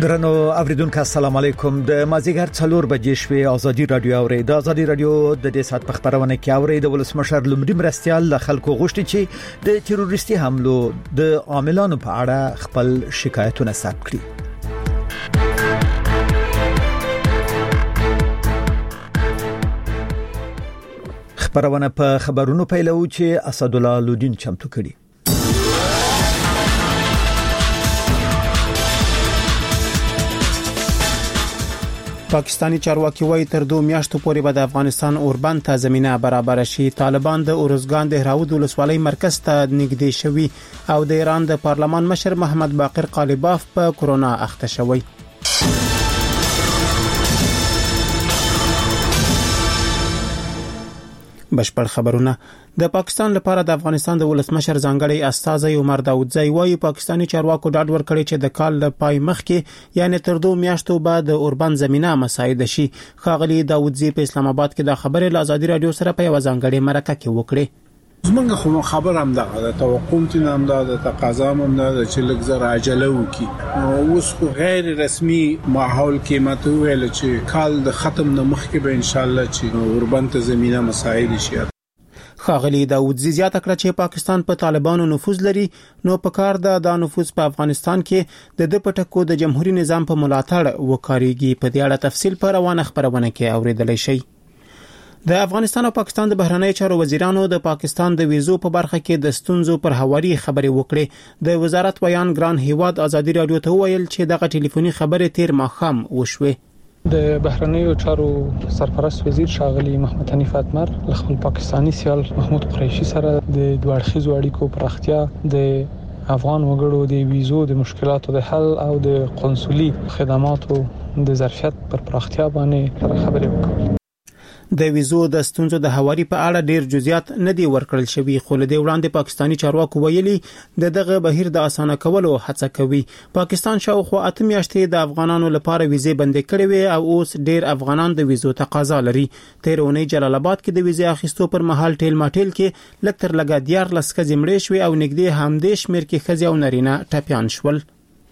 درنو اوریدونکو السلام علیکم د مازیګر 4 بجې شوې ازادي رادیو اورید ازادي رادیو د دې سات په خبرونه کې اورید ولسمشر لمړي مرستيال له خلکو غوښتي چې د تروریستي حملو د عاملانو په اړه خپل شکایتونه ثبت کړي. خبرونه په خبرونو پیلو چې اسد الله لودین چمتو کړي. پاکستانی چارواکي وايي تر 2 میاشتو پورې به د افغانستان اوربند ته زمينه برابر شي. طالبان د اورزګان د هراود ولسوالۍ مرکز ته نږدې شوي او د ایران د پارلمان مشر محمد باقر قالیباف په کورونا اخته شوی. بشپړ خبرونه. د پاکستان لپاره د افغانستان د ولسمشر ځانګړي استازی عمر داودزی وايي پاکستانی چارواکو ډاډ ورکړي چې د کال له پای مخکې یعنی تر 2 میاشتو بعد د اوربند زمينه مساعده شي. خاغلی داودزی په اسلام آباد کې د خبرې له ازادي رادیو سره په یو ځانګړي مرکه کې وکړي. زمونږ خو خبر هم ده توقع تین هم ده تقاضا هم ده چې لږ عجله وکي. اوس خو غیر رسمي ماحول کې ماته ویل چې کال د ختم نه مخکې به ان شاء الله چې اوربند زمينه مساعده شي. خاغلی داودزی زیاته کړه چې پاکستان په طالبانو نفوذ لري نو په کار ده د نفوذ په افغانستان کې د پټکو د جمهوریت نظام په ملاتړ وکړيږي. په دې اړه تفصیل په روانه خبرونه کې اوریدل شي. د افغانستان او پاکستان د بهرنی چارو وزیرانو د پاکستان د ویزو په برخه کې د ستونزو پر هواري خبرې وکړې. د وزارت بیان ګران هیواد ازادي رادیو ته ویل چې دغه ټلیفوني خبرې تیر ماښام وشوه. د بهرنی چارو سرپرست وزیر شاغلی محمد حنیف اتمر له خپل پاکستانی سیال محمود قریشي سره د دوه اړخیزو اړیکو پراختیا د افغان وګړو د ویزو د مشکلاتو د حل او د قنصلي خدماتو د ظرفیت پر پراختیا باندې خبرې وکړي. د ویزو د ستونزو د هواري په اړه ډیر جزئیات نه دی ورکړل شوی خو له دې وړاندې پاکستانی چارواکو ویلي دغه بهیر د اسانه کولو هڅه کوي. پاکستان شاوخوا 8 میاشتې د افغانانو لپاره ویزې بندې کړې وي او اوس ډیر افغانان د ویزو تقاضا لري. تیر اونۍ جلال آباد کې د ویزې اخیستو پر مهال ټیل ماټیل کې لکتر لګا دیار لسکه زمړې شوی او نږدې همدې شمیر کې خزي او نارینه ټپيان شول.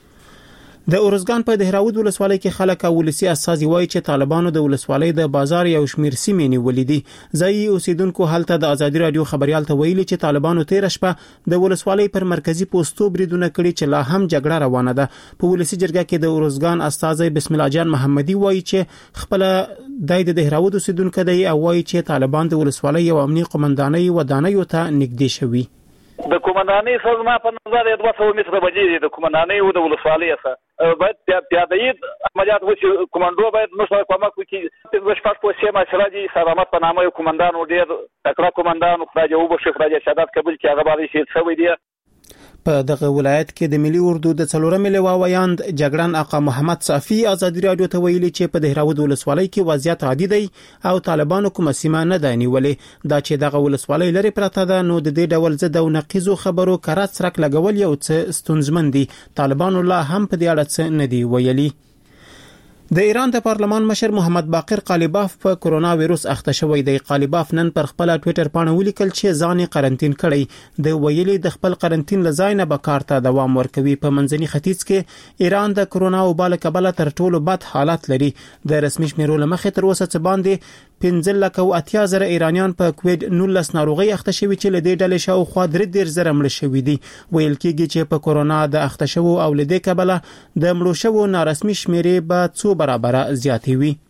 د اورزګان په دهراود ولسوالۍ کې خلک او ولسی اساسي وایي چې طالبانو د ولسوالۍ د بازار یو شمیر سیمې نیولې دي. ځای اوسیدونکو هلته د ازادي رادیو خبريال ته ویلي چې طالبانو تیر شپه د ولسوالۍ پر مرکزی پوسټو بریدونه کړي چې لا هم جګړه روانه ده. په ولسی جرګه کې د اورزګان استازی بسم الله جان محمدي وایي چې خپل د دهراود اوسیدونکو دی او وایي چې طالبان د ولسوالۍ یو امنیتي قومندانۍ ودانۍ ته نږدې شوي. د کومندانۍ سره په نظر 200 متره باندې د کومندانۍ او د ولسوالۍ سره باید پیادهید عملیات وشي. کومندو باید موږ کومک وکړي. د شپږ په سیمه سراجي سلامت په نامه کومندان ډیر تکړه کومندان خدای او بشي خدای شهادت قبول کړي هغه باندې شهید شوی دی. په دغه ولایت کې د ملي اردو د 4 لواویاند جګړن آقا محمد صافي ازادي رادیو ته ویلي چې په دهراود ولسوالۍ کې وضعیت عادي دی او طالبانو کومه سیمه نه دی نیولې. دا چې دغه ولسوالۍ لري پراته ده نو د دې ډول زده او نقیزو خبرو کرات سرک لګول یو څه ستونزمن دي. طالبانو لا هم په دې اړه څه نه دی ویلي. د ایران د پارلمان مشر محمد باقر قالیباف په کورونا وایروس اخته شوی دی. قالیباف نن پر خپل ټوئیټر باندې ولیکل چې ځان قرنټین کړی. د ویلي د خپل قرنټین لزای نه به کار ته دوام ورکوي. په منځني ختیځ کې ایران د کورونا وبا له کبله تر ټولو بد حالات لري. د رسمي شمیرو لمخې تر اوسه څه باندې 15,000 ایرانیان په کووید 19 ناروغي اخته شوی چې له دې ډلې شاوخوا 3,000 مړ شوي دي. ویل کېږي چې په کورونا د اخته شوو او له دې کبله د مړو شوو نارسمي شمیرې به څو برابر زیاتې وي.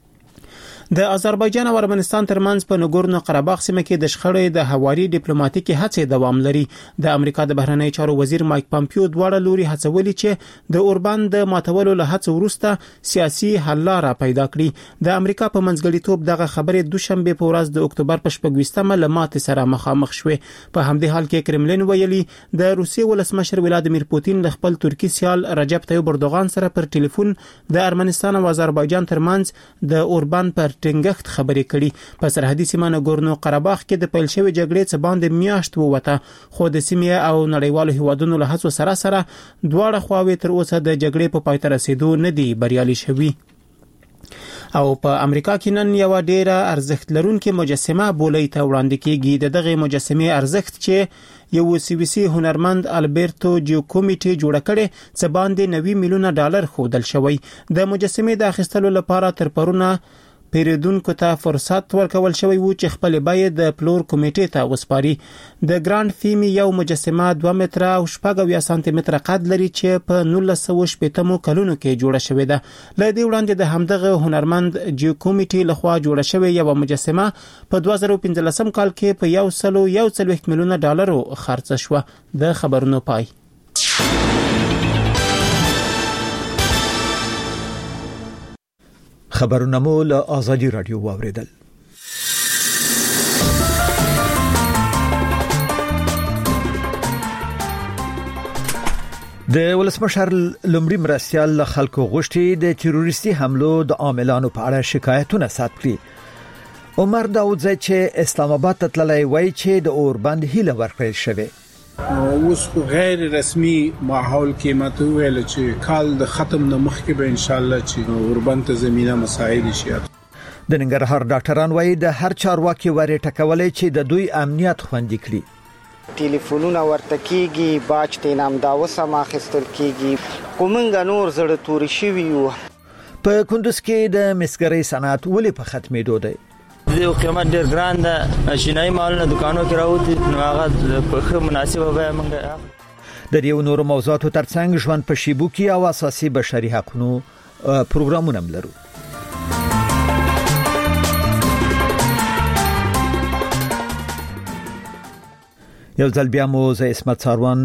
د آذربایجان او ارمنستان ترمنځ په نګورنو قرهباغ سیمه کې د شخړې د هواري ډیپلوماټیکي هڅې دوام لري. د امریکا د بهرنی چارو وزیر مایک پامپیو دواړه لوري هڅولي چې د اوربند د ماتولو له هڅو وروسته سیاسي حل لاره پیدا کړي. د امریکا په منځګړیتوب دغه خبرې دوشنبه په ورځ د اکتوبر په 24مه لمات سره مخامخ شوه. په همدې حال کې کرملین ویلي د روسیې ولسمشر ولادیمیر پوتین د خپل ترکی سیال رجب طیب اردوغان سره پر ټلیفون د ارمنستان او آذربایجان ترمنځ د اوربند پر ټینګښت خبرې کړي. په سرحدي سیمه نګورنو قرهباغ کې د پیل شوی جګړې څخه باندې میاشت ووته خو د سیمې او نړیوالو هیوادونو له هڅو سره دواړه خواوې تر اوسه د جګړې په پای ته رسیدو نه دي بریالي شوي. او په امریکا کې نن یو ډیره ارزښت لرونکې مجسمه بولې ته وړاندې کیږي. دغه مجسمه ارزښت چې یو سویسي هنرمند البرتو جیوکومیټي جوړ کړي څه باندې 90 میلیونه ډالر خودل شوی. د مجسمه د اخیستلو لپاره تر پرونه پیریدونکو ته فرصت ورکول شوی وو چې خپل بای د پلور کمیټې ته وسپاري. د ګراند فیمی یو مجسمه 2 متره او 6 سانتي متره قد لري چې په 1980 کلونو کې جوړه شوې ده. لدې وړاندې د همدغه هنرمند جیوکومیټي لخوا جوړه شوې یو مجسمه په 2015 کال کې په 140 میلیونه ډالر خرڅ شوه. د خبرونو پای. خبرونه مو له آزادي رادیو واوریدل. د ولسمشر لومړي مرستیال له خلکو غوښتي د تروریستي حملو د عاملانو په اړه شکایتونه ثبت کړي. عمر داودزی چې اسلام آباد ته تللی وایي چې د اوربند هیله ورکړل شوې. اوس غیر رسمي ماحول کې ماته ویل چې کال د ختم نه مخکې به ان شاء الله چې اوربند ته زمينه مساعد شي. د ننګرهار ډاکټران وایي د هر چارواکي وری ټکولې چې د دوی امنیت خوندي کړي. ټلیفونونه ورته کیږي، باج ته نام دا وسه ماخستل کیږي. کومنګ نور زړه تور شي ویو. په کندوز کې د مسګري صنعت ولې په ختمېدو دی؟ د قیمت ډیر ګران ده، شینای مالونه دکانو کې راوځي، نو هغه په مناسبه به موږ د یو نور موضوعاتو ترڅنګ ژوند په شیبو کې او اساسي بشري حقوقو پروګرامونه لرو. یو ځل بیا مو زه اسمت ساروان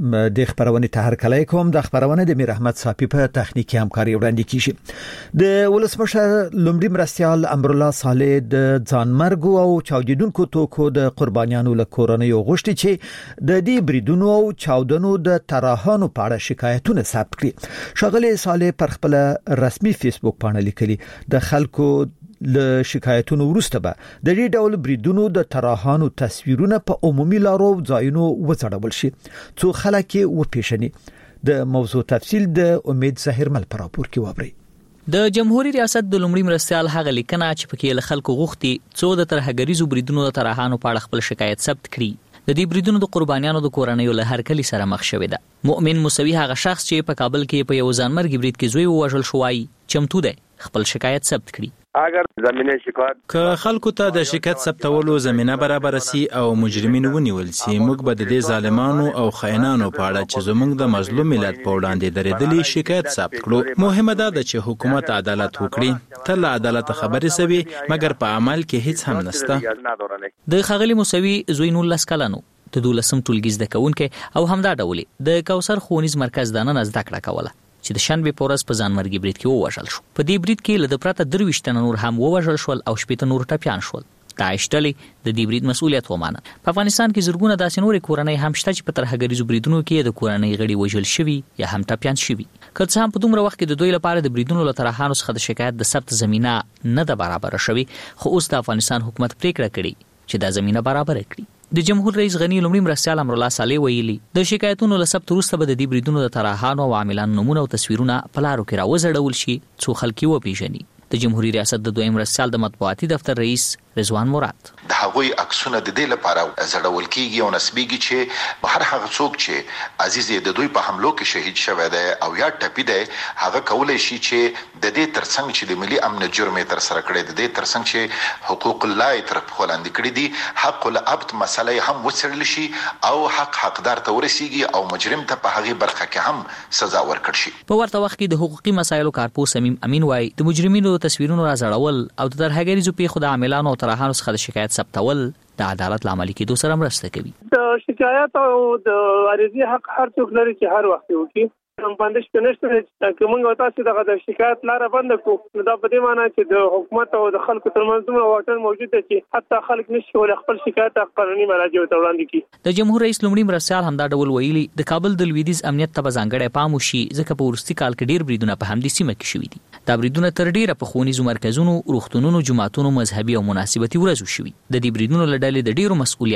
د خبرونه ته هرکلی کوم. د خبرونه د میر احمد صافی په تخنیکی همکاري وړاندې کیږي. د ولسمشر لومړي مرستیال امر الله صالح د ځانمرګ او چاودیدونکو توکو د قربانیانو له کورنۍ غوښتي چې د دې بریدونو او چاودنو د تراهانو په اړه شکایتونه ثبت کړي. شغله صالح پر خپل رسمي فیسبوک باندې لیکلي د خلکو له شکایتونو وروسته به د دې ډول بریدونو د تراهانو تصویرونه په عمومي لارو ځایونو وڅړول شي څو خلک وپیژني. د موضوع تفصیل د امید ظاهرمل پر راپور کې وابري. د جمهوریت ریاست د لومړي مرستیال هغه لیکنه چې پکې له خلکو غوښتي څو د ترهګریزو بریدونو د تراهانو په اړه خپل شکایت ثبت کړي. د دې بریدونو د قربانیانو د کورنۍ له هرکلی سره مخ شوې ده. مؤمن موسوي هغه شخص چې په کابل کې په یو ځانمرګي برید کې زوی ووژل شوی چمتو دی خپل شکایت ثبت کړي. اگر زمينه شکایت که خلکو ته د شکایت ثبتولو زمينه برابر سي او مجرمین ونیول سي، موږ به د دې ظالمانو او خائنانو په اړه چې زموږ د مظلوم ملت په وړاندې درېدلې شکایت ثبت کړو. مهمه ده چې حکومت عدالت وکړي. تل عدالت خبرې سوي مګر په عمل کې هیڅ هم نشته. د خغلی موسوي زوی 19 کلنو د 12م ټولګي زده کوونکې او همدا ډول د کوثر ښوونیز مرکز د نن زده کړه کوله چې د شنبه په ورځ په ځانمرګي برید کې ووژل شو. په دې برید کې له پرته 23 تن نور هم ووژل شول او 8 نور ټپيان شول. داعش ډلې د دې برید مسؤلیت ومانه. په افغانستان کې زرګونه داسې نورې کورنۍ هم شته چې په ترهګریزو بریدونو کې د کورنۍ غړي وژل شوي یا هم ټپيان شوي. که څه هم په دومره وخت کې د دوی لپاره د بریدونو له ترهانو څخه د شکایت د ثبت زمينه نه ده برابر شوي، خو اوس د افغانستان حکومت پریکړه کړې چې دا زمينه برابر کړي. د جمهور رئیس غنی لومړي مرستیال امر الله صالح ویلي د شکایتونو له ثبت وروسته به د دې بریدونو د تراهانو او عاملانو نمونه او تصویرونه په لارو کې راوځړول شي څو خلک وپیژني. د جمهوریت ریاست د دویم مرستیال د مطبوعاتي دفتر رئیس رضوان مراد د هغوی عکسونه د دې لپاره زړول کیږي او نسبیږي چې هر هغه څوک چې عزیز د دوی په حملو کې شهید شوی دی او یا ټپي دی هغه کولای شي چې د دې ترڅنګ چې د ملي امن جرم تر سره کړی د دې ترڅنګ چې حقوق الله تر خلاندې کړی دي حق العبد مسله هم وڅېړل شي او حقدار ته ورسیږي او مجرم ته په هغه برخه کې هم سزا ورکړي شي. په ورته وخت کې د حقوقي مسایلو کارپوه سمیم امین وایي د مجرمینو تصویرونو راځړول او د ترهګریزو پیښو د عاملانو او ترهانو څخه د شکایت ثبتول د عدالت لامل کېدو سره مرسته کوي. د شکایت او د عریضې حق هر څوک لري چې هر وخت وکړي. باندې شنهشته چې موږ تاسو دغه د شکایت لار بند کو نو دا په دې معنی چې د حکومت او د خلکو ترمنځ دومره واټن موجود دی چې حتی خلک نشي ولې خپل شکایت قانوني مراجعو ته وړاندې کړي. د جمهور رئیس لومړي مرستیال همدا ډول ویلي د کابل د لویدیځ امنیت ته ځانګړی پام وشي ځکه په ورستي کال کې ډیر بریدونه په همدې سیمه کې شوي دي. دا بریدونه تر ډیره په ښوونیزو مرکزونو، روغتونونو، جماعتونو، مذهبي او مناسبتي ورځو شوي. د دې بریدونو له ډلې د ډیرو مسؤلیت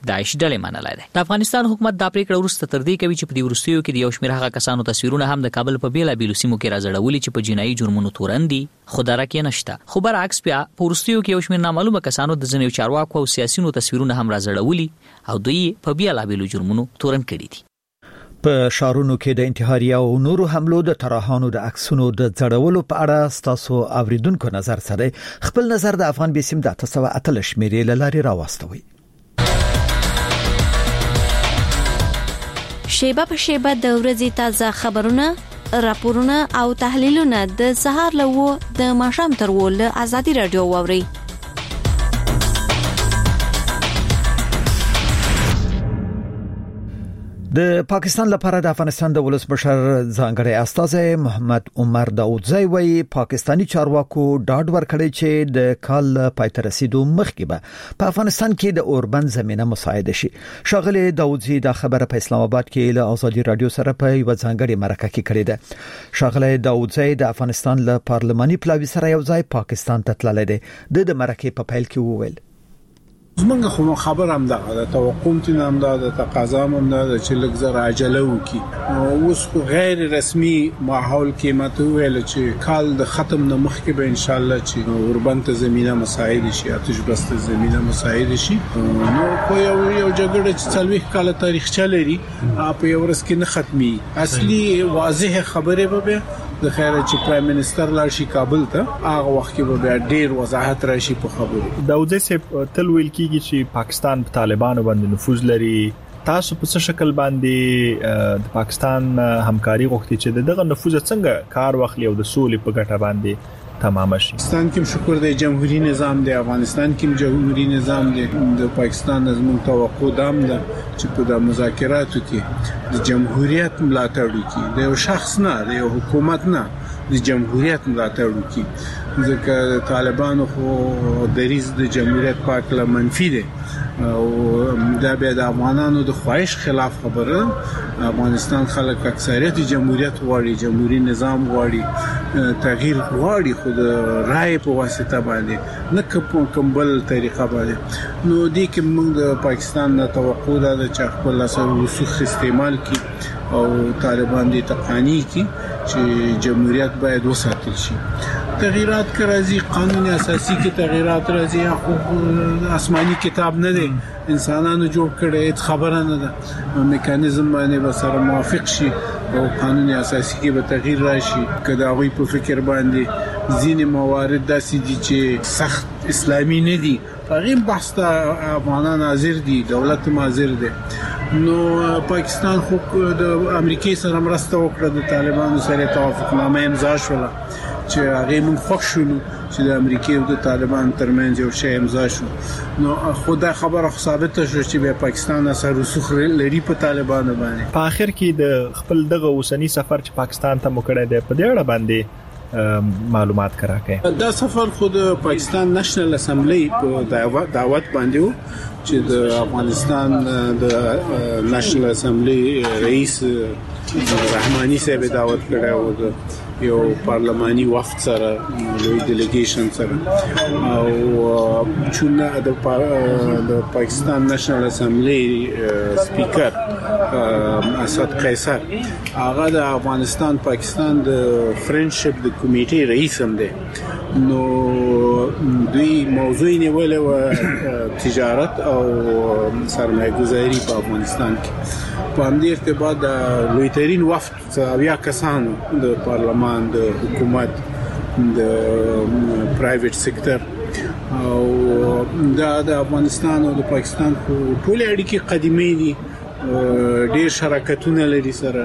داعش ډلې منلای دی. د افغانستان حکومت دا پریکړه وروسته تر دې کوي چې په دې وروستیو کې د یو شمېر هغه کسانو تصویرونه هم د کابل په بیلابیلو سیمو کې راځړولي چې په جنایي جرمونو تورن دي، خو درک یې نشته. خو برعکس بیا په وروستیو کې یو شمېر نامعلومه کسانو د ځینو چارواکو او سیاسيونو تصویرونه هم راځړولي او دوی په بیلابیلو جرمونو تورن کړي دي. په شارونو کې د انتحاري او نورو حملو د طرحانو د عکسونو د ځړولو په اړه تاسو اوریدونکو نظر سره خپل نظر د افغان بیسیم د 908 شمیرې لاري راوستوي. شیبه په شیبه د ورځې تازه خبرونه، راپورونه او تحلیلونه د سهار له د ماښام تر ول ازادي رادیو ووري. د پاکستان لپاره د افغانستان د ولسمشر ځانګړی استازی محمد عمر داودزی وایي پاکستانی چارواکو ډاډ ورکړی چې د کال پای ته رسیدو مخکې به په افغانستان کې د اوربند زمينه مساعده شي. شاغلی داودزی د خبره په اسلام آباد کې له ازادي رادیو سره په یو ځانګړي مرکه کې کړې ده. شاغلی داودزی د افغانستان له پارلماني پلاوي سره یو ځای پاکستان ته تللی دی. د مرکه په پیل کې وویل زمونږ خو خبر هم ده توقع هم ده تقاضا هم ده چې لږ عجله وکي. اوس غیر رسمي ماحول کې ماته ویل چې کال د ختم نه مخکې به ان شاء الله چې اوربند زمينه مساعد شي، آتش بس زمينه مساعد شي. نو خو یو جګړه چې 40 کال تاریخ چلري په یو ورځ کې نه ختمي. اصلي واضح خبره به د خیره چې پرایم منسٹر لاړ شي کابل ته هغه وخت کې به ډیر وضاحت راشي په خبرو. داودزی صاحب تل ویل کیږي چې پاکستان په طالبانو باندې نفوذ لري. تاسو په څه شکل باندې د پاکستان همکاري غوښتي چې دغه نفوذ څنګه کار واخلي او د سولې په ګټه باندې تمام شي؟ پاکستان کې شکر دی جمهوریت نظام دی، افغانستان کې جمهوریت نظام دی. د پاکستان نظم توقع دام ده چې په د مذاکراتو کې د جمهوریت ملاتړ وکړي، د یو شخص نه، د یو حکومت نه، د جمهوریت ملاتړ وکړي. ځکه طالبانو خو دریز د جمهوریت پاک له منفي دي او دا به د افغانانو د خواهش خلاف خبره. افغانستان خلک اکثریت جمهوریت غواړي، جمهوریت نظام غواړي، تغییر غواړي، خو د رائے په واسطه باندې نه کوم بل طریقه باندې. نو دې کې موږ د پاکستان نه توقع ده چې خپل اثر وسوخ استعمال کړي او طالبان دې تقانی کړي چې جمهوریت باید وساتل شي. تغییرات که راځي قانون اساسي کې تغییرات راځي، خو آسماني کتاب نه دی، انسانانو جوړ کړي، خبره نه ده. میکانیزم باندې به سره موافق شي او قانون اساسي کې به تغییر راشي. کله هغه په فکر باندې ځینې موارد داسې دي چې سخت اسلامي نه دي، هغه بحث ته افغانان حاضر دي، دولت هم حاضر دي. نو پاکستان خو د امریکای سره مرسته وکړه، د طالبانو سره توافقنامه امضا شوه چې هغه موږ خوښ شو چې د امریکای او د طالبان ترمنځ یو شی امضا شو. نو خدای خبره ثابت شو چې به پاکستان سره رسوخ لري په طالبانو باندې. په اخر کې د خپل دغه اوسنی سفر چې پاکستان ته مکړه دی په دې اړه باندې معلومات کراکې. دا سفر خود پاکستان نېشنل اسمبلی په دعوت باندې و چې د افغانستان د نېشنل اسمبلی رئیس رحماني صاحب دعوت کړی و، یو پارلماني وفد سره، لوی ډیلیګیشن سره. او چې د پاکستان نېشنل اسمبلی سپیکر اسد قیصر هغه د افغانستان پاکستان د فرندشپ د کمیټې رئیس هم دی. نو دوی موضوع نیولې و تجارت او سرمایه‌گذاری په افغانستان کې. په همدې ارتباط د لوی ترين وفد بیا کسانو د پارلمان، د حکومت، د پرایویټ سېکټر او د افغانستان او د پاکستان ټول اړیکې قدیمي دي، ډېر شراکتونه لري سره،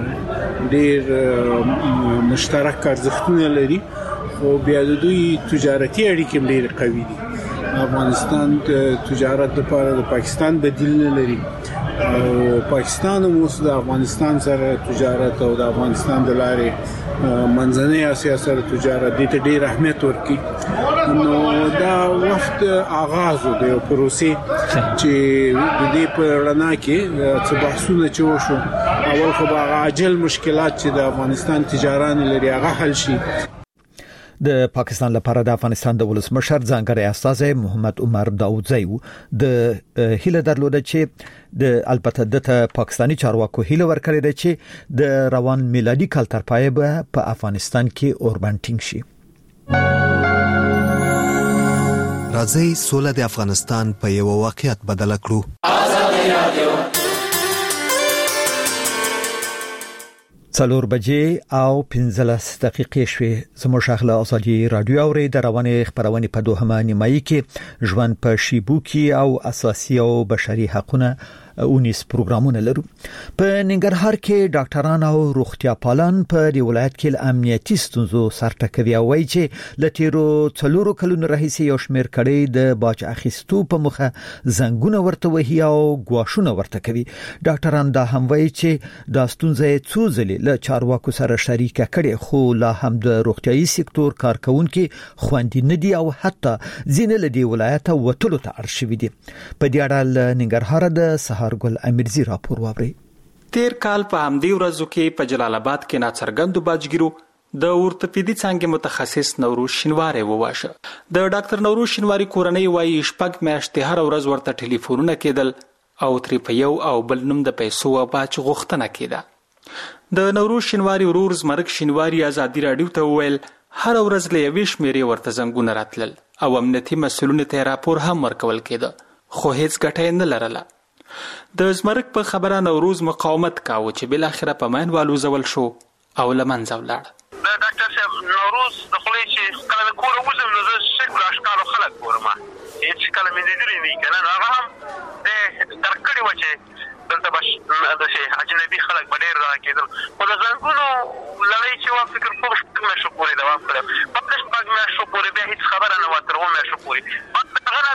ډېر مشترک ارزښتونه لري، خو بیا د دوی تجارتي اړیکې ډېر قوي دي. افغانستان د تجارت لپاره د پاکستان بدیل نه لري او پاکستان هم اوس د افغانستان سره تجارت او د افغانستان د لارې منځنۍ اسیا سره تجارت دې ته ډېر اهمیت ورکړي. نو دا وخت آغاز و د پروسې چې د دې په رڼا کې څه بحثونه چې وشو. اول خو به عاجل مشکلات چې د افغانستان تجاران لري هغه حل شي. د پاکستان لپاره د افغانستان د ولسمشر ځانګړی استازی محمد عمر داودزی د هیله درلوده چې د البته د پاکستانی چارواکو هیله ورکړې ده چې د روان میلادي کال تر پای په افغانستان کې اوربند ټینګ شي. راځي سوله د افغانستان په یو واقعیت بدل کړو. آزادي رادیو 4 بجې او 15 دقیقې شوې. زموږ شغله آزادي رادیو اوري د روانې خبرونه په دوهمه نیمایي کې ژوند په شیبو کې او اساسي او بشري حقوقونه اونیس پروګرامونه لرو. په ننګرهار کې ډاکټران او روغتیا پالان په دی ولایت کې امنیتي ستونزو سره ټکوي او وایي چې لټیرو 4 کلونو راهیسې یو شمېر کړي د باج اخیستو په مخه زنګونه ورته وهي او غواښونه ورته کوي. ډاکټران دا هم وایي چې دا ستونزه څو ځلې له چارواکو سره شریکه کړي خو لا هم د روغتيایي سکتور کارکونکو خوندې نه دي او حتی ځینې له دی ولایت وټلو ته اړ شوي دي. په دې اړه ننګرهار د ګل امیرزی راپور وابري. تیر کال په همدې ورځو کې په جلال آباد کې ناڅرګندو باجګیرو د اورتوپیدي څانګې متخصص نوروز شینواری وواشه. د ډاکټر نوروز شینواری کورنۍ وايي شپږ میاشتې هر ورځ ورته ټلیفونونه کېدل او ترې په یو او بل نوم د پیسو او باج غوښتنه کېده. د نوروز شینواری ورور زمرک شینواری آزادي رادیو ته وویل هر ورځ له یوې شمېرې ورته زنګونه راتلل او امنیتي مسؤلینو ته راپور هم ورکول کېده خو هیڅ ګټه نه لرله. د زمرک په خبره نوروز مقاومت کاوه چې بل اخره په ماین والوزول شو او لمنځه ولاړ. د ډاکټر صاحب نوروز د خلې چې کله کور وزم نو زه شکل اشکال خلک ګورم هیڅ کله مې دې نه کنه هغه هم د ترکړی و چې دلته بش د شي اجنبي خلک ډېر راکېدل خو د زنګونو لړۍ چې وا فکر کوم چې شو پوری دوام کړ په پښه باندې شو پوری به هیڅ خبره نه وتر و مې شو پوری هغه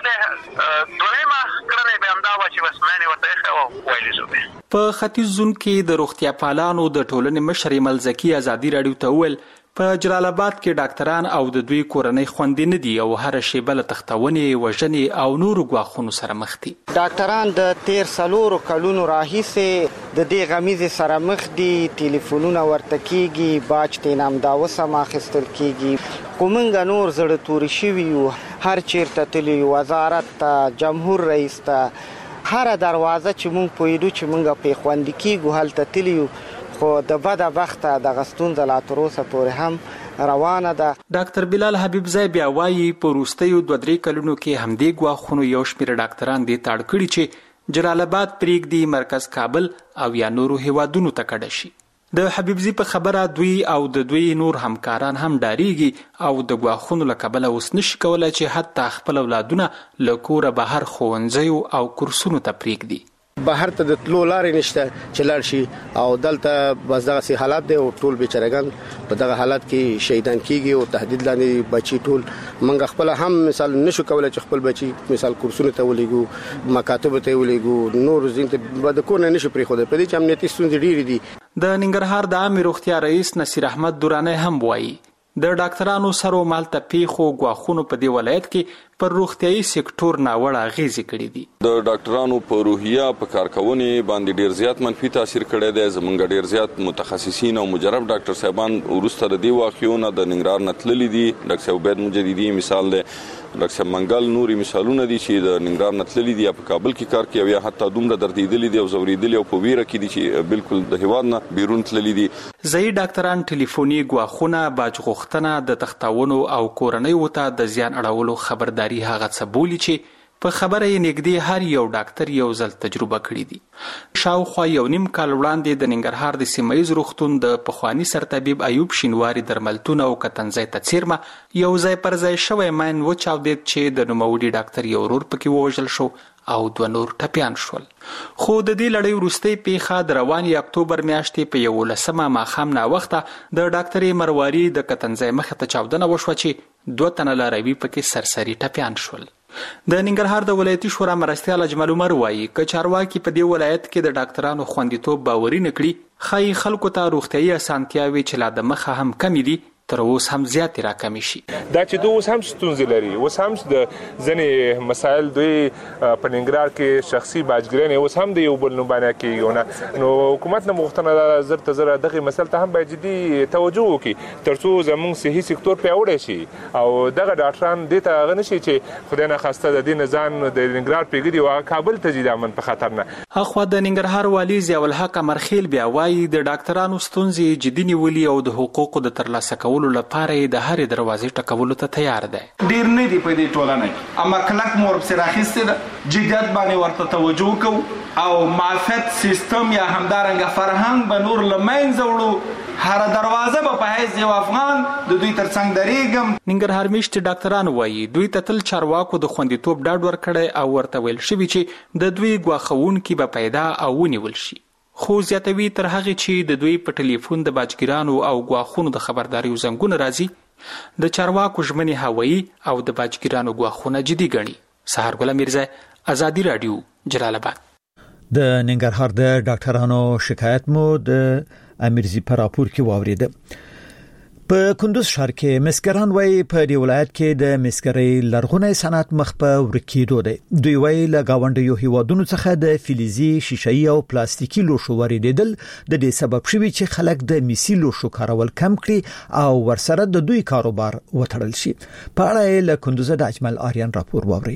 د دویمه کړنې به امدا و چې وسمانه ورته خو وایلی شو. په ختیځ زون کې د روغتیا پالانو د ټولنې مشر ملزکی آزادي رادیو ته ویل په جلال آباد کې ډاکټران او د دوی کورنۍ خوندې نه دي او هر شی بل تختونې وژنې او نور غواخونو سره مخ دي. ډاکټران د تیر 4 کلونو راهیسې د دې غمیزې سره مخ دي. ټلیفونونه ورته کیږي باج تینام دا وسم اخیستل کیږي کومنګ نور زړه توري شوی هر چیرته تلی وزارت ته جمهور رئیس ته هر دروازه چې مونږ پویډو چې مونږ په خوند کیږو هلته تلیو خو د بده وخت د غستون د لاتروسه پورې هم روانه ده. ډاکټر بلال حبیب زای بیا وايي په روستیو 2-3 کلونو کې هم دی غواخونو یو شمېر ډاکټران دي تاړ کړي چې جلال آباد پریږدي مرکز کابل او یا نورو هیوادونو ته کډه شي. د حبیبزی په خبره دوی او د دوی نور همکاران هم ډاریږي او د غواخونو له کبله اوس نشي کولای چې حتی خپل اولادونه له کوره بهر ښوونځیو او کورسونو ته پریږدي. بهر ته د تلو لارې نشته چې لاړ شي او دلته بس دغه سي حالات دی او ټول بیچارهګان په دغه حالات کې شهیدان کیږي او تهدید لاندې بچي ټول منګ خپل هم مثال نشو کولای چې خپل بچي مثال کورسونه ته ولېګو مکاتب ته ولېګو نور زین ته د کور نه نشو پرې خو د پدې چې امنیتي ستونزې ډېرې دي. د ننګرهار د عامه روغتیا رئیس نصیر احمد دورانه هم وایي د ډاکټرانو سره مالته پیخو غواخونو په دی ولایت کې پر روغتيایي سکتور ناوړه غیزي کړې دي. د ډاکټرانو په روحیه په کارکونې باندې ډیر زیات منفي تاثیر کړی دی. زمونږ ډیر زیات متخصصین او مجرب ډاکټر صاحبان ورسته د دی واقعونه د ننګرهار نتللي دي. ډاکټر صاحب عبید مجددي مثال دی، ډاکټر صاحب منګل نوري مثالونه دي چې د ننګرهار نتللي دي په کابل کې کار کوي یا حتی دومره دردیدلي دي او زوریدلي او په ویره کې دي چې بالکل د هیواد نه بیرون تللي دي. ځای ډاکټران ټلیفوني غواخونه باج غوښتنه د تختاونو او کورنۍ وته د زیان اړولو خبرداري هغه څه بولی چې په خبره یې نږدې هر یو ډاکټر یو ځل تجربه کړې دي. شاوخوا یو نیم کال وړاندې د ننګرهار د سیمایي روغتون د پخوانی سرطبيب ایوب شینواری درملتون او کتنځای ته څیرمه یو ځای پر ځای شوی ماین و چاودید چې د نوموړي ډاکټر یو ورور پکې ووژل شو او 2 نور ټپيان شول. خو د دې لړۍ وروستۍ پیښه د رواني اکتوبر میاشتې په 11مه ماښام نا وخته د ډاکټرې مرواري د کتنځای مخ ته چاودنه وشوه چې 2 تنه لاروي پکې سرسري ټپيان شول. د ننګرهار د ولایتي شورا مرستیال اجمل عمر وایي ک چارواکي په دې ولایت کې د ډاکټرانو خوندیتوب باوري نکړي خای خلکو ته روغتيایي اسانتیاوي چې لا د مخه هم کمی دي تر اوس هم زیات راکمې شي. دا چې دوی اوس هم ستونزې لري، اوس هم د ځینې مسایل دوی په ننګرهار کې شخصي باجګران اوس هم د یو بل نه باندې کېږي. نو حکومت نه مغوښتنه ده زر ته زر دغه مسله ته هم باید جدي توجه وکړي ترڅو زموږ صحي سکتور پیاوړی شي او دغه ډاکټران دې ته هغه نشي چې خدای نه خواسته د دې ځان د ننګرهار پرېږدي او کابل ته ځي د امن په خطر نه. اخوا د ننګرهار والي ضیاء الحق امرخیل بیا وایي د ډاکټرانو ستونزې جدي نیولي او د حقوقو د ترلاسه کولو لپاره د هرې دروازې ټکولو ته تیار دی. ډیر نه دی په دې ټولنه کې اما کلک مور سره راخسته جديت باندې ورته توجه کوو او معرفت سیستم یا همدارنګه فرهنګ به نور لمنځه وړو. هر دروازه په حیث یو افغان د دوی ترڅنګ درېږم. ننګرهار میشت ډاکټران وایي دوی ته تل چارواکو د خوندیتوب ډاډ ورکړی او ورته ویل شوي چې د دوی ګواښونکي به پیدا او ونیول شي. خو زیاتوي تر هغې چې د دوی په ټلیفون د باجګیرانو او ګواښونو د خبرداریو زنګونه راځي د چارواکو ژمنې هوایي او د باجګیرانو ګواښونه جدي ګڼي. سهار ګل میرزا، ازادي رادیو، جلال آباد. د ننګرهار د ډاکټرانو شکایت مو د امیرزی پر راپور کې واوریده. په کندوز ښار کې مسګران وایي په دې ولایت کې د مسګرۍ لرغونی صنعت مخ په ورکېدو دی. دوی وایي له گاونډیو هیوادونو څخه د فلزي، شیشه‌ای او پلاستیکي لوښو واردېدل د دې سبب شوي چې خلک د میسي لوښو کارول کم کړي او ورسره د دوی کاروبار وتړل شي. په اړه له کندوز د اجمل آریان راپور واوري.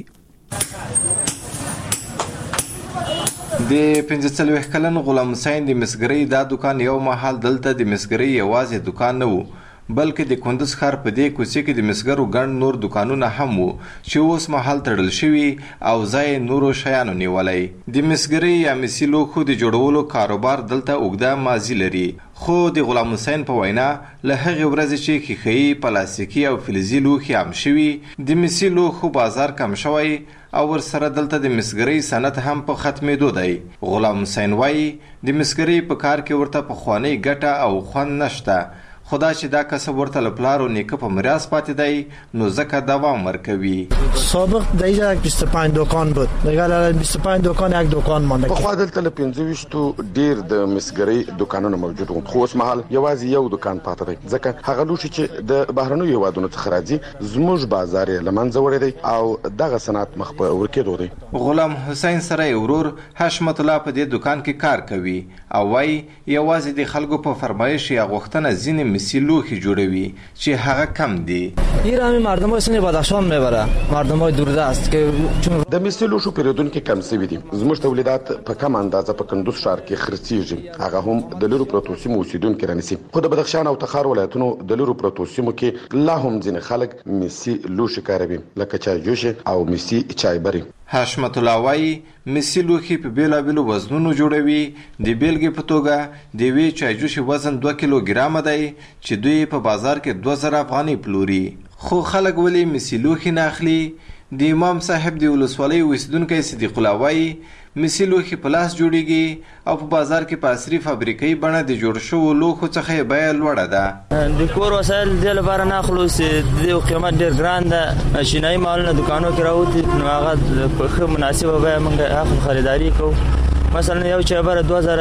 د 45 کلن غلام حسین د مسګرۍ دا دکان یو محل دلته د مسګرۍ یوازې دکان نه وو بلکې د کندوز ښار په دې کوڅې کې د مسګرو ګڼ نور دکانونه هم وو چې اوس محل تړل شوي او ځای نورو شیانو نیولای. د مسګرۍ یا میسي لوښو د جوړولو کاروبار دلته اوږده ماضي لري خو د غلام حسین په وینا له هغې ورځې چې ښیښه‌ایي، پلاستیکي او فلزي لوښي عام شوي د میسي لوښو بازار کم شوی او ورسره دلته د مسګرۍ صنعت هم په ختمېدو دی. غلام حسین وایي د مسګرۍ په کار کې ورته پخوانۍ ګټه او خوند نشته خدا چې دا کسب ورته له پلار او نیکه په میراث پاتې دی نو ځکه دوام ورکوي. سابق دیگه 25 دکان بود دیگه 25 دکان یک دکان مانده. په خوا دلته له 25 ډیر د مسګرۍ دکانونه موجود وو خو اوس مهال یوازې یو دکان پاتې دی ځکه هغه لوښي چې د بهرنیو هیوادونو څخه راځي زموږ بازار یې له منځه وړی دی او دغه صنعت مخ په ورکېدو دی. غلام حسین سره ورور حشمت الله په دې دکان کې کار کوي او وایي یوازې د خلکو په فرمایش یا غوښتنه ځینې میسي لوښي جوړوي چې هغه کم دي. ایرانی مردمای سن بدخشان میبره مردمای دوردست که چون د میسي لوښو پیرودونکو کم شوي دي. زموږ تولیدات په کم اندازه په کندوز ښار کې خرڅیږي هغه هم د لرو پرتو سیمو اوسیدونکي رانیسي خو د بدخشان او تخار ولایتونو د لرو پرتو سیمو کې لا هم ځینې خلک میسي لوښي کاروي لکه چای جوش او میسي چای بری. حشمت الله وایي میسي لوښي په بیلابیلو وزنونو جوړوي. د بیلګې په توګه د یوې چایجوشي وزن 2 کیلوګرامه دی چې دوی په بازار کې 2000 افغانۍ پلوري. خو خلک ولې میسي لوښي نه اخلي؟ د امام صاحب د ولسوالۍ اوسیدونکی صدیق الله وایي میسي لوښي په لاس جوړیږي او په بازار کې په عصري فابریکې بڼه د جوړ شوو لوښو څخه یې بیه لوړه ده. د کور وسایل دې لپاره نه اخلو چې د قیمت ډېر ګران ده. شینایي مالونه دکانو کې راوځي نو هغه په ښه مناسبه بیه موږ اخلو خریداري کوو. مثلا یو چابر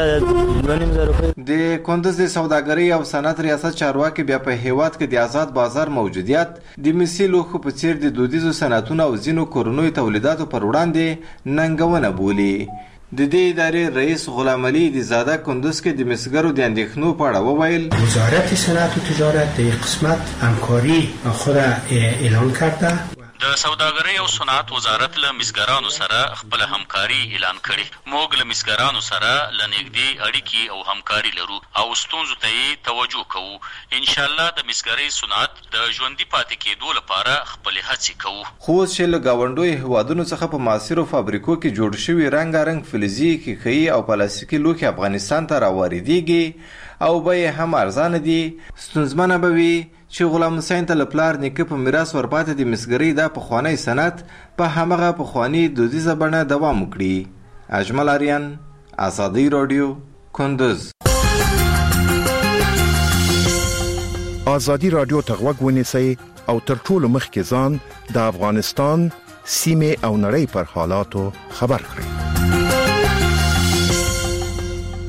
2000 روپۍ. د کندوز د سوداګرۍ او صنعت ریاست چارواکي بیا په هیواد کې د آزاد بازار موجودیت د میسي لوښو په څیر د دودیزو صنعتونو او ځینو کورنیو تولیداتو پر وړاندې ننګونه بولي. د دې ادارې رئیس غلام علي د زاده کندوز کې د مسګرو د اندېښنو په اړه وویل وزارت صنعت و تجارت در قسمت همکاری خود اعلان کرده. د سوداګرۍ او صنعت وزارت له مسګرانو سره خپل همکاري اعلان کړي. موږ له مسګرانو سره له نږدې اړیکې او همکاري لرو او ستونزو ته یې توجه کوو. ان شاء الله د مسګرۍ صنعت د ژوندي پاتې کېدو لپاره خپلې هڅې کوو. خو اوس چې له ګاونډیو هیوادونو څخه په معاصرو فابریکو کې جوړ شوي رنګارنګ فلزي، ښیښه‌ایي او پلاستیکي لوښي افغانستان ته راواردېږي او بیې هم ارزانه دي، ستونزمنه به وي چې غلام حسین ته له پلار نیکه په میراث ورپاتې د مسګرۍ دا پخوانی صنعت په همغه پخواني دودیزه بڼه دوام وکړي. اجمل آریان، ازادي رادیو، کندوز. ازادي رادیو ته غوږ ونیسئ او تر ټولو مخکې ځان د افغانستان سیمې او نړۍ پر حالاتو خبر کړئ.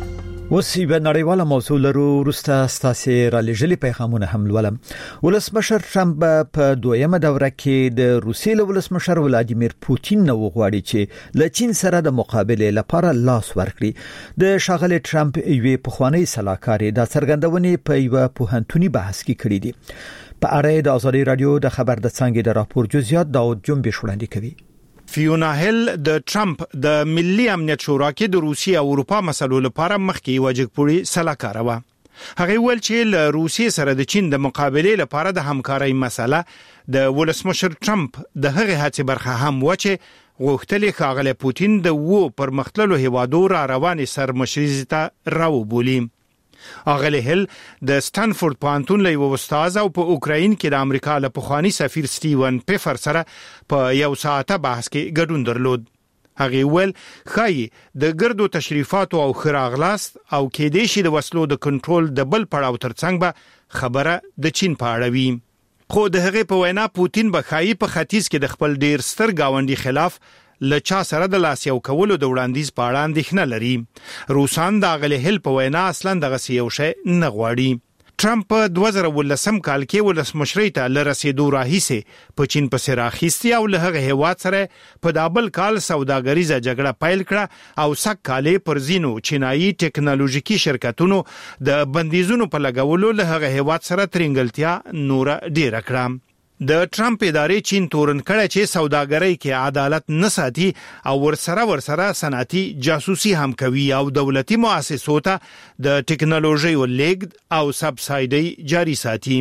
وسی په نړیواله موضوع لرو ورسته ستاسو را لېږلي پیغامونه هم ولم. ولسمشر ټرمپ په دویمه دوره کې د روسیې له ولسمشر ولادیمیر پوتین نو غواړي چې له چین سره د مقابله لپاره لاس ورکړي. د شاغلي ټرمپ یوې پخوانی سلاکاري د څرګندونې په یو پوهنتوني بحث کې کړې دي. په اړه د ازادي رادیو د خبر د څنګه د راپور جزئیات داود جنبش وړاندې کوي. فیونا هیل د ټرمپ د ملي امنیت شورا کې د روسیې او اروپا مسلو لپاره مخکې وجګپوري سلاکار و. هغه ویل چې له روسیې سره د چین د مقابله لپاره د همکارۍ مسله د ولسمشر ټرمپ د هغه هڅې برخه هم و چې غوښتل ښاغلی پوتین د پرمختللو هیوادو را روانې سرمشري ته راوبولي. اغلی هیل د سټانفورد پوهنتون له یو استاد او په اوکراین کې د امریکا له پخوانی سفیر سټیون پیفر سره په یو ساعته بحث کې ګډون درلود. هغه ول خای د ګردو تشریفاتو او خراغلاست او کې د شي د وسلو د کنټرول د بل پړاو ترڅنګ به خبره د چین په اړه وی. خو د هغه په وینا پوتین به خای په ختیځ کې د خپل ډیر ستر گاونډي خلاف لچا سره د لاس یو کولو د وړاندیز په اړه اندېښنه لري. روسان د اغلی هیل په وینا اصلا دغه یو شی نه غواړي. ټرمپ په 2019 کال کې ولسمشرۍ ته لرسېدو راهیسې په چین په سر اخیستی او له هغه هیواد سره په دابل کال سوداګریزه جګړه پیل کړه او سک کالې پر زینو چینایي ټکنالوژیکي شرکتونو د بندیزونو په لګولو له هغه هیواد سره ترنګلتیا نور ډیر کړه. د ټرمپ ادارې چین تورن کړه چې سوداګرۍ کې عدالت نه ساتي او ورسره صنعتي جاسوسي هم کوي او دولتي مؤسسو ته د ټکنالوژي ولېږد او سبسایډي جاري ساتي.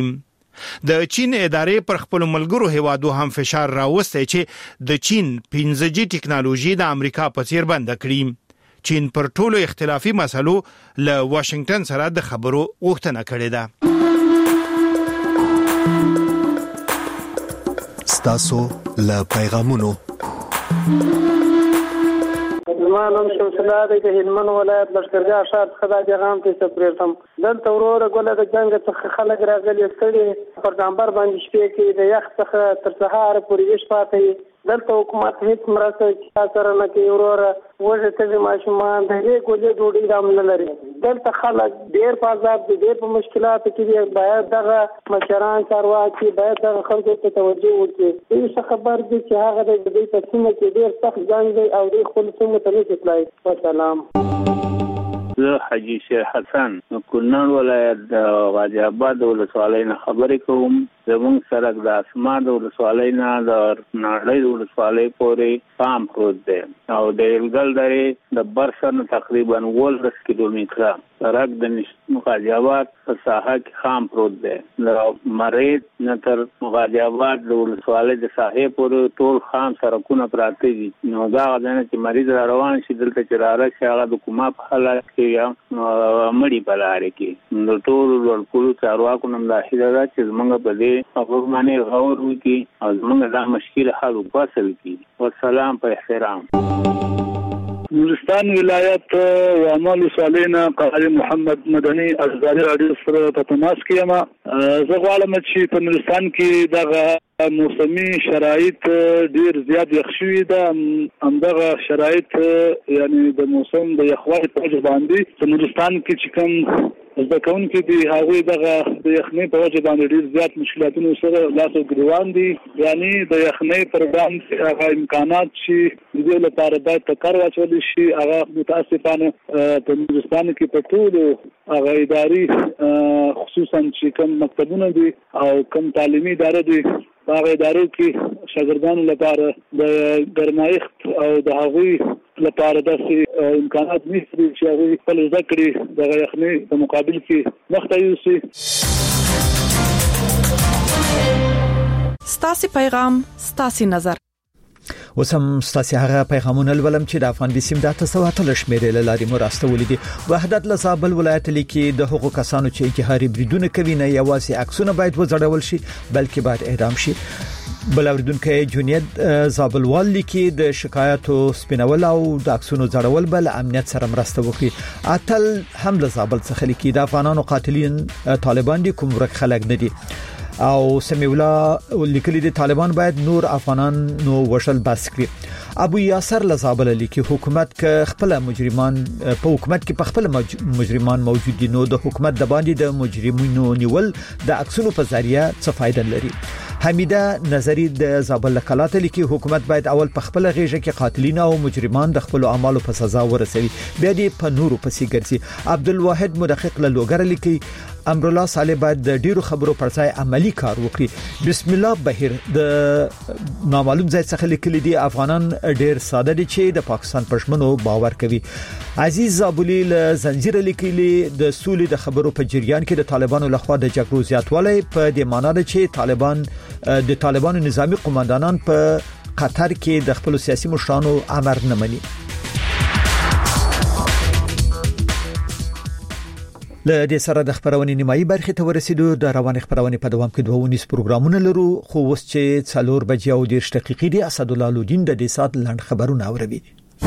د چین ادارې پر خپل ملګرو هیوادو هم فشار راوسته چې د چین 5G ټکنالوژي د امریکا په څیر بند کړي. چین پر ټولو اختلافي مسلو له واشنگټن سره د خبرو غوښتنه کړې ده. تاسو له پیغامونو زمانم شمسلار د هلمند ولایت لشکرګاه ښار څخه د پیغام ته سپریټم دلته وروره ګوله د جنگ څخه خلک راغلي ستړي پر ډامبر باندې شپې کې د یخ څخه تر سهار پورې ویش پاتې. دلته حکومت هیڅ مرسته سره نه کوي. وروره وژه ته ماشومان د دې ګولې ډوډۍ رام نه لري. دلته خلک ډېر په عذاب دي، ډېر په مشکلاتو کې دي. باید دغه مشران چارواکي باید دغه خلکو ته توجه وکړي. دې خبر دي چې هغه د دې په سیمه کې ډېر سخت جنګ دی او دې خپل سیمه ته نه تلای. والسلام. زه حاجی شیر حسن کونړ ولایت د غازی آباد ولسوالۍ نه خبرې کوم. زمونږ سړک د اسمان د ولسوالۍ نه د نړۍ د ولسوالۍ پورې پام پروت دی او د الګل درې د برسن تقریبا 18 کیلومتره سړک د غازی آباد په ساحه کې خام پروت دی. د مرید نه تر غازی آباد د ولسوالۍ د ساحې پورې ټول خام سړکونه پراته دي. نو دا غواړي چې مریض را روان شي دلته چې راځي هغه د کومه په حالت کې یا مړی بلاره کې د ټول ورکول چارواکو نوم داخله ده چې زمونږ په دې هغه باندې غور وکړي او زمونږ دا مشکل حل وکړي. والسلام په احترام. نورستان ولایت وامل صالحنا قاری محمد مدني ازادي رادیو سره په تماس کې یم. زه غواړم چې په نورستان کې دغه موسمي شرایط ډیر زیات یخ شوي ده. همدغه شرایط یعنی د موسم د یخوالي په وجه باندې په نورستان کې چې کوم زده کوونکي دي هغوی دغه د یخنۍ په وجه باندې ډیر زیات مشکلاتونو سره لاس او ګریوان دي. یعنی د یخنۍ پر وړاندې هغه امکانات چې د دې لپاره باید په کار واچول شي هغه متاسفانه په نورستان کې په ټولو هغه اداري خصوصا چې کوم مکتبونه دي او کوم تعلیمي ادارې دي هغه ادارو کې شاګردانو لپاره د ګرمایښت او د هغوی لپاره داسې امکانات نشته چې هغوی خپل زده کړي د یخنۍ په مقابل کې مخته یوسي. ستاسو پیغام ستاسو نظر. وسم ستاسو هغه پیغامونه ولوم چې د افغان بسیم د تاسو شمیرې لاري مراسته دي. وحدت لزابل ولایت لیکي د حقوق کسانو چې انتحاري بریدونه کوي نه یوازې عکسونه باید وځړول شي بلکې باید اعدام شي. بل اوریدونکو جونیت زابلوال لیکي د شکایتو سپینول او د عکسونو ځړول بل امنیت سره مرسته وکړي. اتل هم لزابل څخه لیکي د افغانانو قاتلین طالبان دي کوم ورک خلک نه دي. او سمیع الله لیکلي دي طالبان باید نور افغانان نو وشل بس کړي. ابو یاسر لزابل لیکي حکومت ک خپل مجرمان په حکومت کې په خپل مجرمان موجود دي، نو د حکومت د باندې د مجرمینو نیول د عکسونو په ذریعہ څه فائدہ لري. حمیده نظری د زابل کلات لیکي حکومت باید اول په خپل غیږه کې قاتلین او مجرمان د خپل اعمالو په سزا ورسوي، بیا دې په نورو پسې ګرځي. عبدالواحد مدقق له لوګر لیکي امرالله صالح باید د ډیرو خبرو پر ځای عملی کار وکړي. بسم الله بهیر د نامعلوم ځای څخه لیکلي دي افغانان ډیر ساده دي چې د پاکستان پښمنو باور کوي. عزیز زابلی له زنجیر لیکلي د سولې د خبرو په جریان کې د طالبانو لخوا د جګړو زیاتوالی په دې معنی ده چې د طالبانو نظامی قوماندانان په قطر کې د خپل سیاسي مشرانو امر نه مني. له دې سره د خبرونې نیمایي برخه ته ورسېدو. د روان خبرونې په دوام کې 2 پروګرامونه لرو، خو اوس چې 4 بجې او 10 دقیقې دي اسد الله لودین د دې سات لند خبرونه اوروي.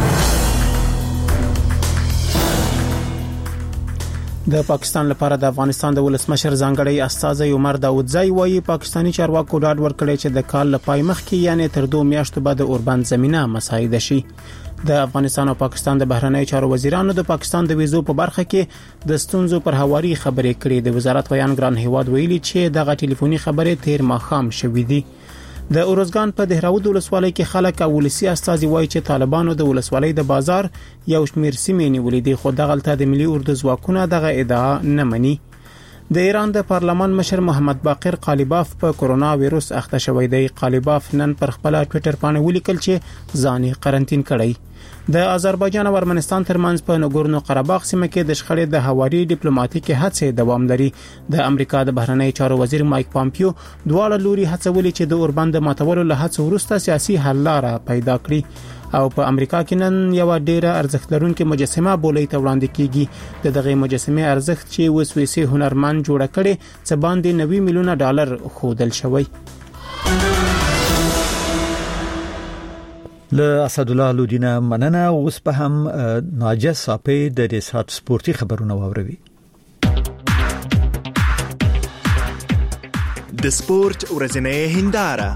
د پاکستان لپاره د افغانستان د ولسمشر ځانګړی استازی عمر داودزی وایي پاکستانی چارواکو ډاډ ورکړی چې د کال لپاره مخکې یعنی تر 2 میاشتو بعد اوربند زمينه مساعده شي. د افغانستان او پاکستان د بهرنی چارو وزیرانو د پاکستان د ویزو په برخه کې د ستونزو پر هواري خبرې کړې. د وزارت بیان ګران هیواد ویلي چې دغه ټلیفوني خبرې تیر ماخام شوې دي. د اورزګان په دهراود ولسوالۍ کې خلک او ولسی استازي وایي چې طالبانو د ولسوالۍ د بازار یو شمیر سیمې نیولې دي، خو دغلته د ملي اردو ځواکونه دغه ادعا نه مني. د ایران د پارلمان مشر محمد باقر قالیباف په کورونا وایروس اخته شوی دی. قالیباف نن پر خپل ټوئیټر باندې ولیکل چې ځان قرنټین کړی. د آذربایجان او ارمنستان ترمنځ په نګورنو قرهباغ سیمه کې د شخړې د هواري ډیپلوماټیکي هڅې دوام لري. د امریکا د بهرنی چارو وزیر مایک پامپیو دواړه لوري هڅولې چې د اوربند ماتولو له هڅو وروسته سیاسي حل لاره پیدا کړي. او په امریکا کې نن یو ډیره ارزښت لرونکې مجسمه بولې ته وړاندې کیږي. دغه مجسمه ارزښت چې وسويسي هنرمند جوړ کړي څه باندې 90 میلیونه ډالر خودل شوی. له اسد الله لودینه مننه. اوس په هم ناجه صاحب د ریسات سپورتي خبرونه واوروي. د سپورت ورځنی هنداره.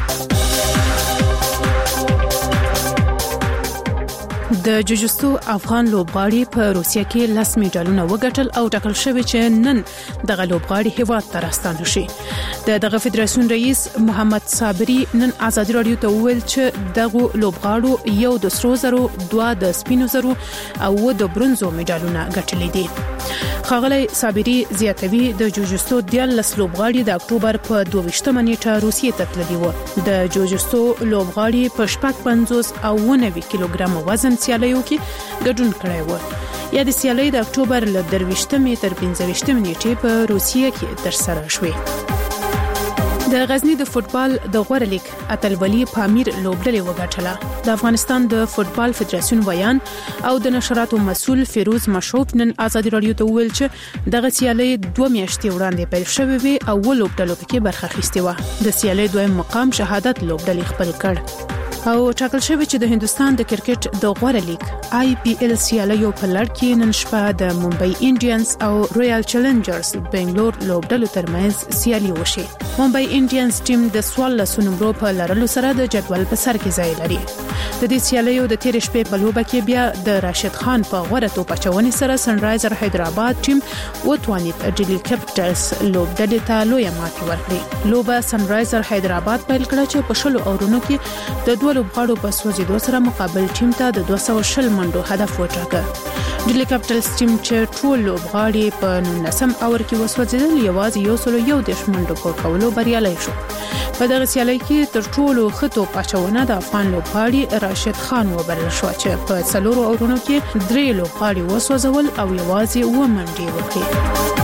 د جوجستو افغان لوبغاړي په روسیه کې 10 میډالونه وګټل او ټاکل شوی چې نن دغه لوبغاړي هیواد ته راستانه شي. دغه فدراسیون رئیس محمد صابری نن آزادي رادیو ته وویل چې دغه لوبغاړو یو د سرو زرو، 2 د سپینو زرو او د برونزو میډالونه ګټلي دي. ښاغلی صابری زیاتوي د جوجستو 10 لوبغاړي د اکتوبر په 22 نیټه روسیې ته تللي وو. د جوجستو لوبغاړي په 55 او 90 کیلوګرام وزن سیالیو کې ګډون کړی و. یا د سیالۍ د اکتوبر له 23 تر 25 نیټې په روسیې کې ترسره شوې. د غزنی د فوتبال د غوړه لیګ اتلولي پامیر لوبډلې وګټله. د افغانستان د فوتبال فدراسیون ویان او د نشراتو مسول فیروز مشوب نن آزادي رادیو ته ویل چې دغه سیالۍ 2 میاشتې وړاندې پیل شوې وي او لوبډلو کې برخه اخیستې و. د سیالۍ دویم مقام شهادت لوبډلې خپل کړ او ټاکل شوی چې د هندستان د کرکټ د غوړه لیګ IPL سیالیو په لړ کې نن شپه د ممبئی انډینز او رویال چیلنجرز بنگلور لوبډلو ترمنځ سیالي وشي. ممبئی انډینز ټیم د 14 نمبر په لرلو سره د جدول په سر کې ځای لري. د دې سیالیو د تیر شپې په لوبه کې بیا د راشد خان په غوړه توپ اچونې سره سنرایزر حیدرآباد ټیم وتوانید ډیلی کیپټلز لوبډلې ته لوی ماتې ورکړي. لوبه سنرایزر حیدرآباد پیل کړه چې په 10 اورونو کې د لوبغاړو په سوځیدو سره مقابل ټیم ته د 220 منډو هدف وټاکه. ډیلی کیپټلز ټیم چې ټول لوبغاړي په 19 اور کې وسوځیدل یوازې 110 منډو په کولو بریالي شو. په دغه سیالۍ کې تر ټولو خطو پاچونه د افغان لوبغاړي راشد خان وبلل شو چې په 4 اورونو کې 3 لوبغاړي وسوځول او یوازې 2 منډې وکړې.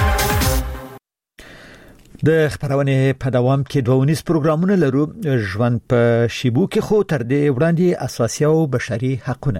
د خبرونه په دوام کې 2 پروګرامونه لرو. ژوند په شیبو کې خو تر دې وړاندې اساسي او بشري حقوقونه.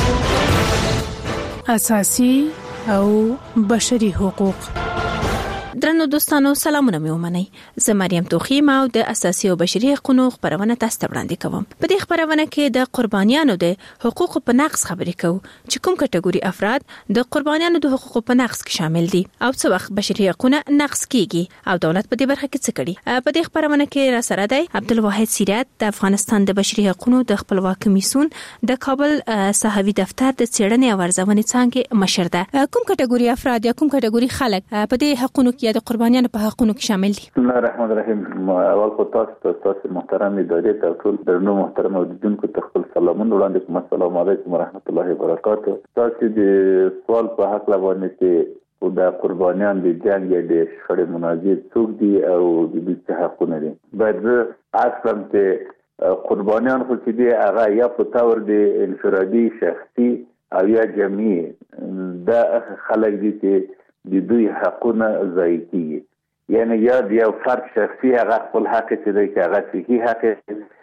اساسي او بشري حقوق درنو دوستانو سلامونه مې ومنئ. زه مریم توخی ما د اساسي او بشري حقوقو خبرونه تاسو ته وړاندې کوم. په دې خبرونه کې د قربانیانو د حقوقو په نقض خبرې کوو چې کوم کټګوري افراد د قربانیانو د حقوقو په نقض کې شامل دي او څه وخت بشري حقوقونه نقض کیږي او دولت په دې برخه کې څه کوي. په دې خبرونه کې را سره دی عبدالواحد سیرت د افغانستان د بشري حقوقو د خپلواک کمیسیون د کابل صحافي دفتر د څېړنې او ارزونې څانګې مشر ده. کوم کټګوري افراد یا کوم کټګوري خلک په دې حقوقو کې د قربانیانو په حقوقو کې شامل دي؟ بسم الله الرحمن الرحیم. اول خو تاسو محترم ادارې ته ټول درنو محترم اوریدونکو ته خپل سلامونه وړاندې کوم. السلام علیکم ورحمت الله وبرکاته. تاسو د سوال په حق باندې چې د قربانیان د جنگ یا د شخړې مناظر څوک دي او د دې حقونه دي. باید اصلا ته قربانیان خو چې دي هغه یا په تور د انفرادي شخصي او یا جمعي د خلک دي چې د دوی حقونه ضایع کیږي. یعنی یا د یو فرد شخصي هغه خپل حق چې دی هغه صحیح حق